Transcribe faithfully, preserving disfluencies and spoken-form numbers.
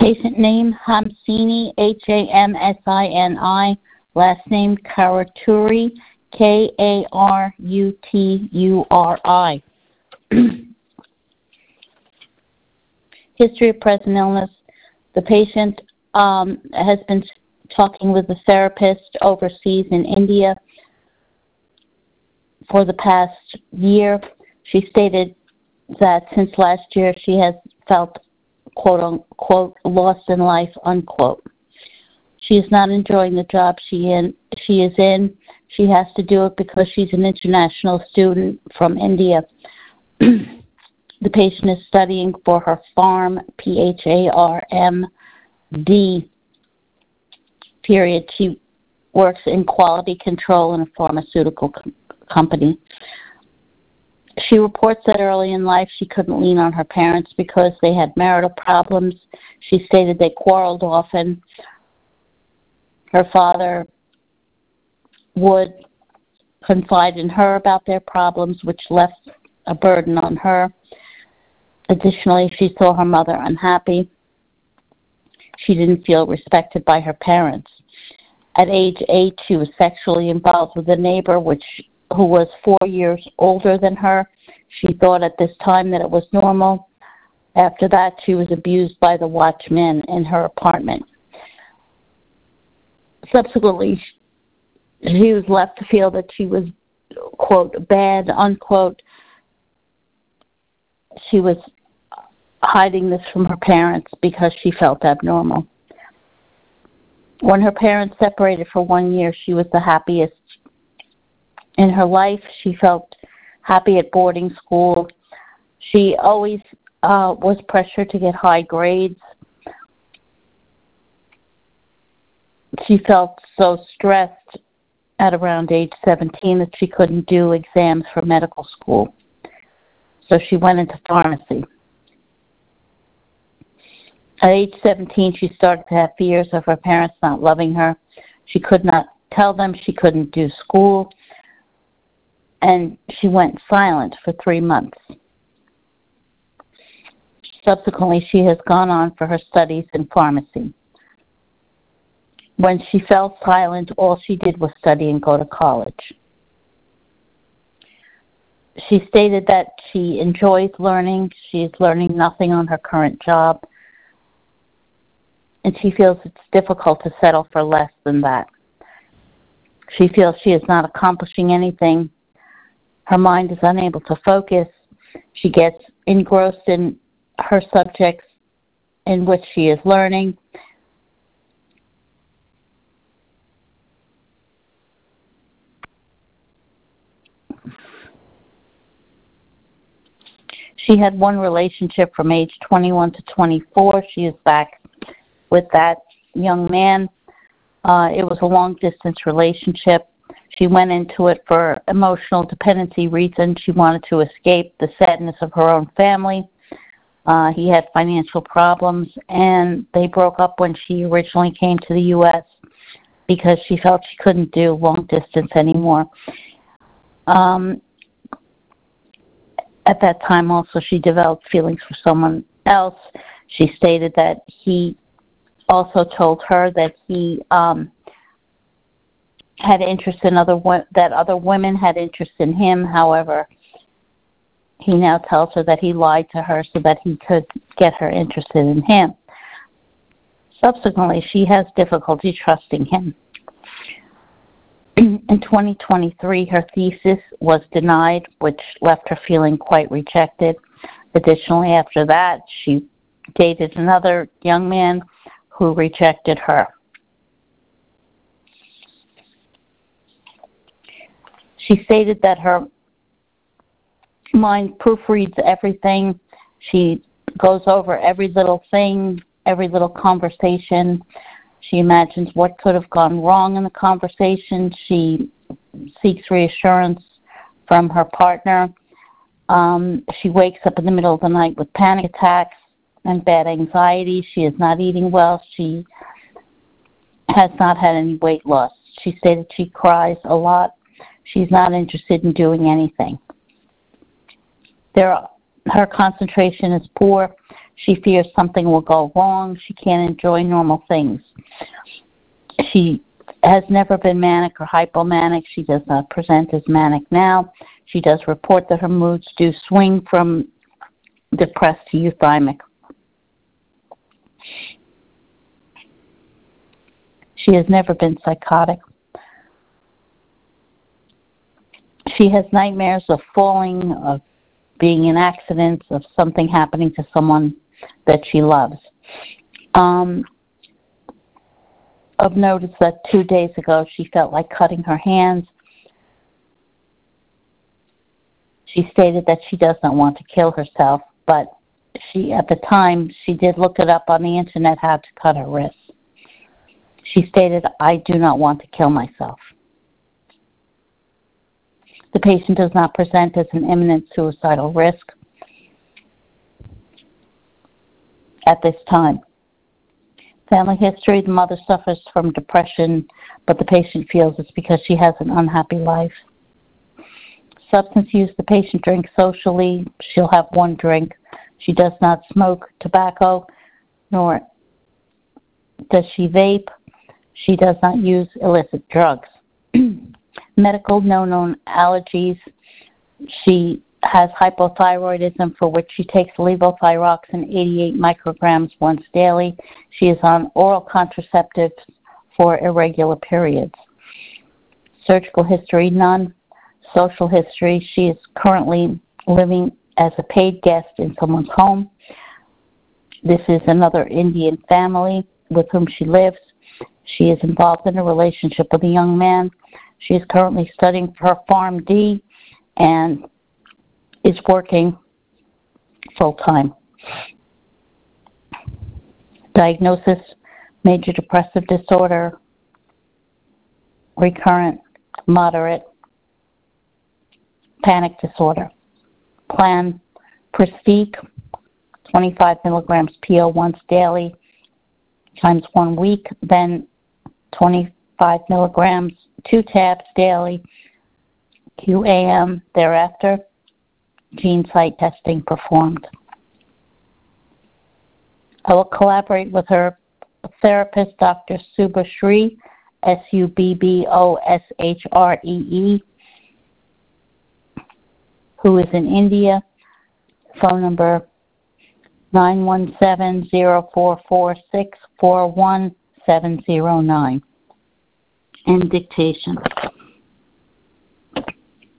Patient name, Hamsini, H A M S I N I. Last name, Karaturi, K A R U T U R I. History of present illness. The patient um, has been talking with a therapist overseas in India for the past year. She stated that since last year she has felt, quote unquote, lost in life, unquote. She is not enjoying the job she in she is in. She has to do it because she's an international student from India. The patient is studying for her PharM, P H A R M D, period. She works in quality control in a pharmaceutical com- company. She reports that early in life she couldn't lean on her parents because they had marital problems. She stated they quarreled often. Her father would confide in her about their problems, which left a burden on her. Additionally, she saw her mother unhappy. She didn't feel respected by her parents. At age eight, she was sexually involved with a neighbor which who was four years older than her. She thought at this time that it was normal. After that, she was abused by the watchman in her apartment. Subsequently, she was left to feel that she was, quote, bad, unquote. She was hiding this from her parents because she felt abnormal. When her parents separated for one year, she was the happiest in her life. She felt happy at boarding school. She always uh, was pressured to get high grades. She felt so stressed at around age seventeen that she couldn't do exams for medical school. So she went into pharmacy. At age seventeen, she started to have fears of her parents not loving her. She could not tell them she couldn't do school, and she went silent for three months. Subsequently, she has gone on for her studies in pharmacy. When she fell silent, all she did was study and go to college. She stated that she enjoys learning. She is learning nothing on her current job, and she feels it's difficult to settle for less than that. She feels she is not accomplishing anything. Her mind is unable to focus. She gets engrossed in her subjects in which she is learning. She had one relationship from age twenty-one to twenty-four. She is back with that young man. Uh, it was a long-distance relationship. She went into it for emotional dependency reasons. She wanted to escape the sadness of her own family. Uh, he had financial problems, and they broke up when she originally came to the U S because she felt she couldn't do long distance anymore. Um, at that time, also, she developed feelings for someone else. She stated that he also told her that he um, had interest in other that other women had interest in him. However, he now tells her that he lied to her so that he could get her interested in him. Subsequently, she has difficulty trusting him. In twenty twenty-three, her thesis was denied, which left her feeling quite rejected. Additionally, after that, she dated another young man who rejected her. She stated that her mind proofreads everything. She goes over every little thing, every little conversation. She imagines what could have gone wrong in the conversation. She seeks reassurance from her partner. Um, she wakes up in the middle of the night with panic attacks and bad anxiety. She is not eating well. She has not had any weight loss. She stated she cries a lot. She's not interested in doing anything. There, her concentration is poor. She fears something will go wrong. She can't enjoy normal things. She has never been manic or hypomanic. She does not present as manic now. She does report that her moods do swing from depressed to euthymic. She has never been psychotic. She has nightmares of falling, of being in accidents, of something happening to someone that she loves. Um, of note is that two days ago she felt like cutting her hands. She stated that she does not want to kill herself, but she, at the time, she did look it up on the internet how to cut her wrists. She stated, "I do not want to kill myself." The patient does not present as an imminent suicidal risk at this time. Family history: the mother suffers from depression, but the patient feels it's because she has an unhappy life. Substance use: the patient drinks socially. She'll have one drink. She does not smoke tobacco, nor does she vape. She does not use illicit drugs. Medical: no known allergies. She has hypothyroidism, for which she takes levothyroxine eighty-eight micrograms once daily. She is on oral contraceptives for irregular periods. Surgical history: none. Social history: she is currently living as a paid guest in someone's home. This is another Indian family with whom she lives. She is involved in a relationship with a young man. She is currently studying for her PharmD and is working full-time. Diagnosis: major depressive disorder, recurrent, moderate, panic disorder. Plan: Pristiq, twenty-five milligrams P O once daily times one week, then twenty-five milligrams, two tabs daily, Q A M thereafter. Gene site testing performed. I will collaborate with her therapist, Doctor Subashree, S U B B O S H R E E, who is in India. Phone number nine one seven, zero four four six, four one seven zero nine. And dictation.